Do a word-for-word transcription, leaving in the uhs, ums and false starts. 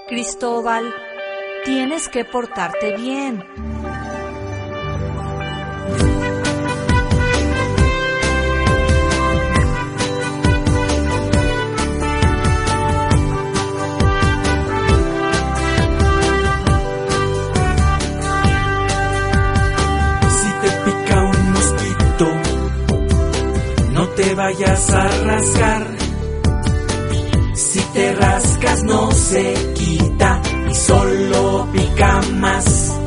Cristóbal, tienes que portarte bien. Si te pica un mosquito, no te vayas a rascar. Si te rascas no se quita y solo pica más.